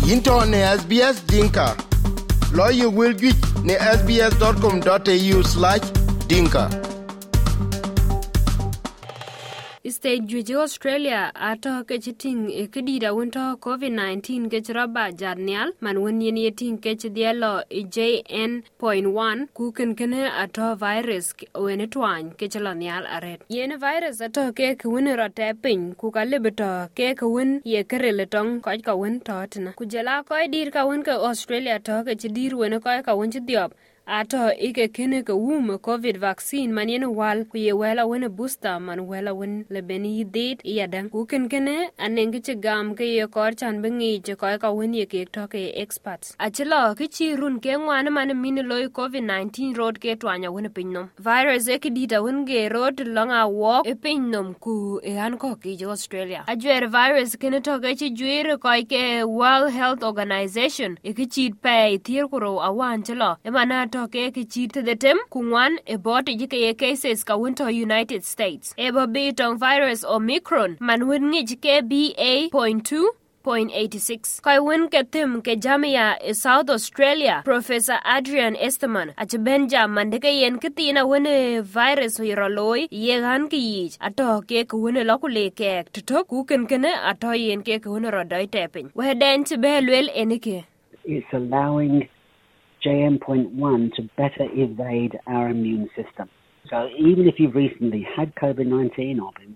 Into ne SBS Dinka. Lawyer will get ne sbs.com.au/dinka. State Juju Australia ato ke chiting ekidida wonto COVID-19 ke chroba jarnial man woni ni ting ke chidielo JN.1 ku kene ato virus wene twan ke chalonial aret yen virus ato ke woni rote pin ku kalibito ke won ye kerele tong ka won totna ku jela ko dir ka won ke Australia to ke chidir wene ka won chidiop ato ike kene ka COVID vaccine man yen wal ku ye wela wene booster man wela wen lebeni yidit yadan ku kene anengi chigam ke ye kor chan bengi je ka wen ye ke to ke experts achilo ki chi run ke ngwan man min loy COVID-19 road ke twanya wen pinnom virus e kidita wen ge road longa wo e pinnom ku e an ko ki je Australia ajwer virus kene to ke chi juire ko ke World Health Organization e ki chi pe tier kuro awan chilo e mana to ke chi to the tem kungwan e bot je ke cases ka winter United States e be tong virus Omicron man wen ngi ke BA.2.86 kai wen ke tim ke jamia e South Australia Professor Adrian Esteman at Benjamin de ke yen kitina wen virus wiroloy ye han ki ato ke wen lokule ke to ku kene ato yen ke wen rodoi tepin we den to belwel enike it's allowing JN.1 to better evade our immune system. So even if you've recently had COVID-19 or been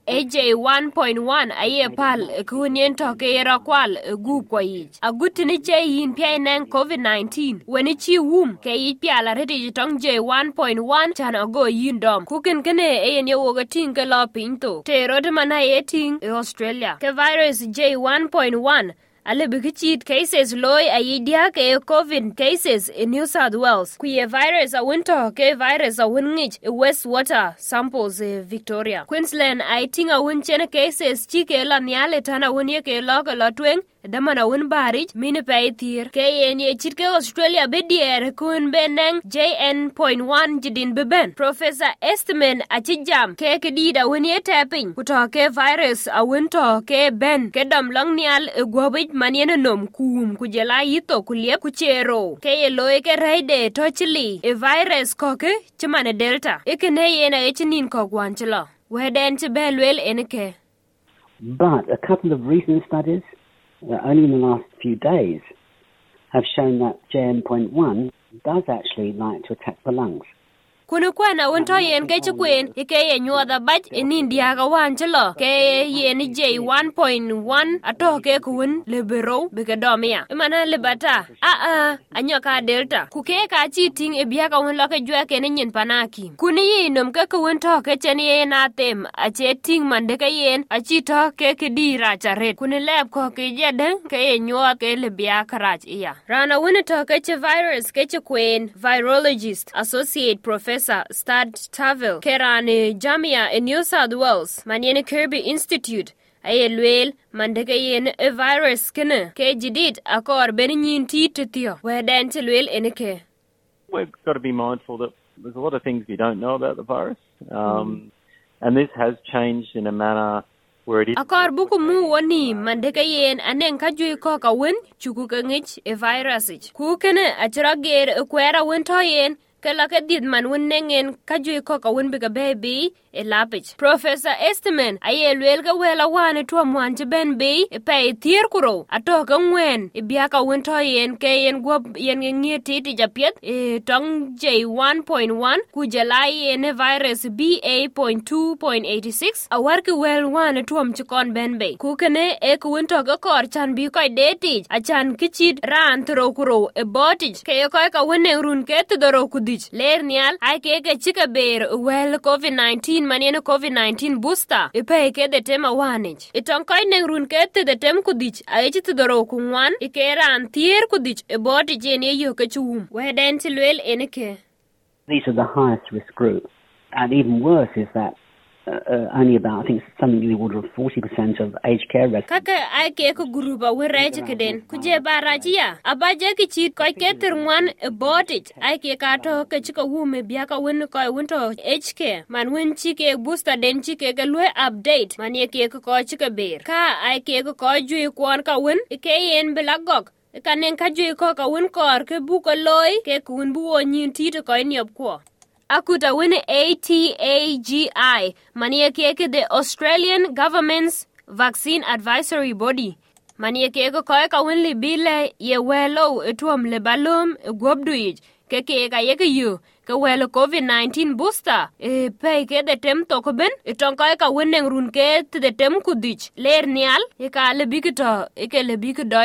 AJ1.1 aye pal kunyen toke era kwal gu kwa yich agutini che yin pia nang COVID-19 when chi wum ke yich pia la redi tong J1.1 chan ago yin dom kuken kene yen yo woga ting ke lo pinto te rode mana yeting Australia ke virus J1.1 ale bigchit cases loy aidia ke COVID cases in New South Wales ku ye virus a winter ke virus a winngich wastewater samples Victoria Queensland I think a win chen cases chike la nyale tana wonye ke lo tweng damana win barich mini pay tir ke ye chitke Australia bedier kun beneng JN.1 jidin beben Professor Esteman achijam ke kedida wonye tapping kutoke virus a winter ke ben ke dam long nyal gwobich maniene nom kum kujela yito kulie kuchero ke loe ke raide tochili e virus koke chimane delta ikene yena echinin kokwanchilo weden chibelwel enike but a couple of recent studies only in the last few days have shown that JN.1 does actually like to attack the lungs. Kunu kwana wonto yen ke chukwen ike ye nyuoda bach in India ga wanchelo ke yen J1.1 atoke kun libero bigadomia imana libata anyoka delta kuke ka chiting e biaka won loke jwa ke nyin panaki kuni yinom ke kun to ke chen ye na tem a cheting mande ke yen a chito ke kidira charet kuni leb ko ke jeden ke ye nyuo ke libiaka rach iya rana woni to ke virus ke chukwen virologist associate professor Stad Tavel Kerane Jamia in New South Wales Maniene Kirby Institute ayelwel mandege yen a virus kene ke jidid akor benin titio weden telwel enike we've got to be mindful that there's a lot of things we don't know about the virus and this has changed in a manner where it is akor buku mu woni mandege yen anen kajui ko ka wen chuku kangich a virus ku kene achrager kwera wento yen kala kadid man wonnengen kajui ko ka won biga baby e lapich Professor Esteman ayelwel ga wela wane to mwanje ben be e pay tier kuro atoka ngwen e biaka wonto yen ke yen gob yen ngeti ti japiet e tong J1.1 ku jalai yen virus BA.2.86 awarki wel wane to mchikon ben be ku kene e ku wonto ga kor chan bi ko deti achan kichid ran tro kuro e botich ke ko ka wonne run ke tdoro kudich lernial ai ke chika ber wel COVID-19 maniene COVID-19 booster ipe ke de tema wanich iton koy ne run ke te de tem kudich aichi tudoro kunwan ikera antier kudich e body jeni yo ke chum weden tilwel enike these are the highest risk group and even worse is that only about, I think, something in the order of 40% of aged care residents. Kaka aike ko guruba wiraje keden kuje barajia abaje ki chit ko keterwan about it aike ka to ke chiko wume biaka won ko wonto aged care man won chike booster den chike ke lwe update man ye ke ko chike ber ka aike ko ju kwon ka won ke yen belagok kanen ka jwe ko ka win kor ke bu ko loy ke kun bu wonyin ti to ko ni op ko akuta win ATAGI manie ke the Australian Government's Vaccine Advisory Body manie ke ko ka win li bile ye welo etuom le balom gobduij ke ka ye ke yu ke welo COVID-19 booster pe ke de tem to ko ben ton ka winen run ke de tem kudich ler nial ka le bigito ke le bigdo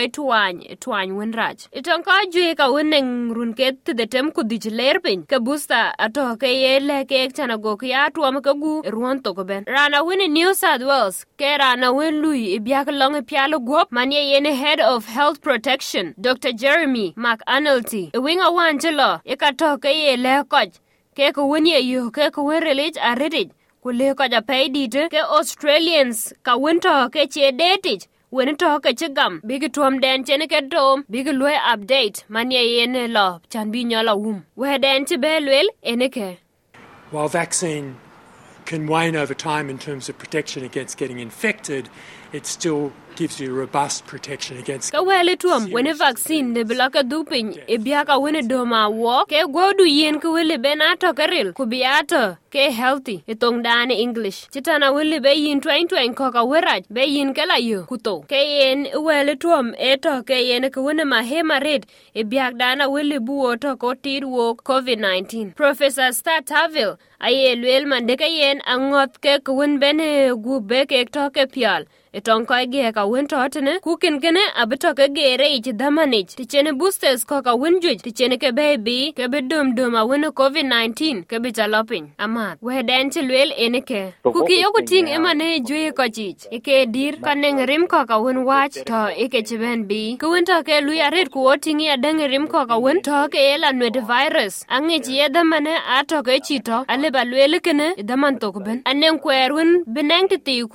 twany wen raj ton ka ju ka winen run ke de tem kudich ler pin ke booster ato ke ye le ke chana go ya tuam ke gu ruon to ko ben rana win New South Wales ke rana wen lui biak long pialo gop manie yene head of health protection Dr. Jeremy McAnulty winga wanjelo ka to ke ye le ke ko woni yo ke ko relate a reddit ku le ko ja pay dit ke Australians ka winto ke che date when to ke chigam big tom den chen ke dom big lwe update manie yene lo chan bi nyola we den ti belwel eneke. While vaccine can wane over time in terms of protection against getting infected, it still gives you robust protection against kawele tuam when a vaccine de blaka dupin e biaka when doma wo ke godu yen ko wele benato karil ku biata ke healthy etong dane English chitana wele be yin 2020 ko ka weraj be yin kala yo kuto ke yen wele tuam eto ke yen ko when ma hema red e biak dana wele buo to ko tirwo COVID-19 Professor Stataville aye lwel mande ke yen angot ke kun bene gu be ke to ke pial etong ko ge ka win totne kukin gene abito ke gere ich damanich tichene boosters ko ka winjuj tichene ke baby ke bedum a win COVID-19 ke bitalopin amat we den tilwel eneke kuki yoku ting emane jwe ko chich ike dir kaneng rim ko ka win watch to ike chiben bi ku win to ke luya red ku otingi adeng rim ko ka win to ke ela nwed virus angi chi edamane ato ke chito ale balwel kene daman to ben anen kwerun benengti ku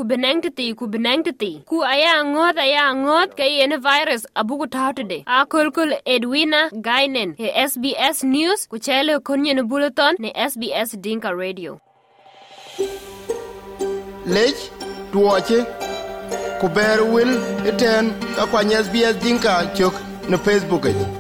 ku aya ngot ke yen virus abugu tawtede a kulkul Edwina Gainen he SBS News ku chele konyen bulletin ne SBS Dinka Radio lech tuoche ku ber wil eten ka kwa SBS Dinka chok no Facebook